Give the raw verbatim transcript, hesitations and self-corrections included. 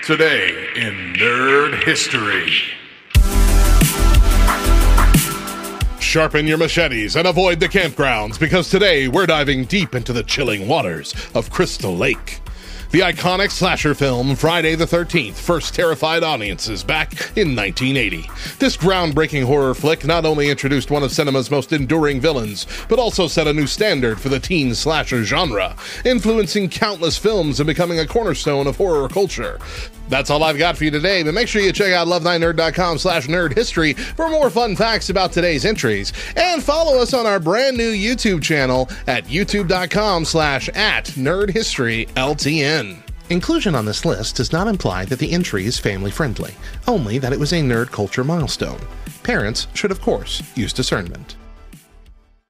Today in Nerd History. Sharpen your machetes and avoid the campgrounds, because today we're diving deep into the chilling waters of Crystal Lake. The iconic slasher film Friday the thirteenth first terrified audiences back in nineteen eighty. This groundbreaking horror flick not only introduced one of cinema's most enduring villains, but also set a new standard for the teen slasher genre, influencing countless films and becoming a cornerstone of horror culture. That's all I've got for you today, but make sure you check out love thy nerd dot com slash nerd history for more fun facts about today's entries, and follow us on our brand new YouTube channel at youtube dot com slash at nerd history L T N. Inclusion on this list does not imply that the entry is family-friendly, only that it was a nerd culture milestone. Parents should, of course, use discernment.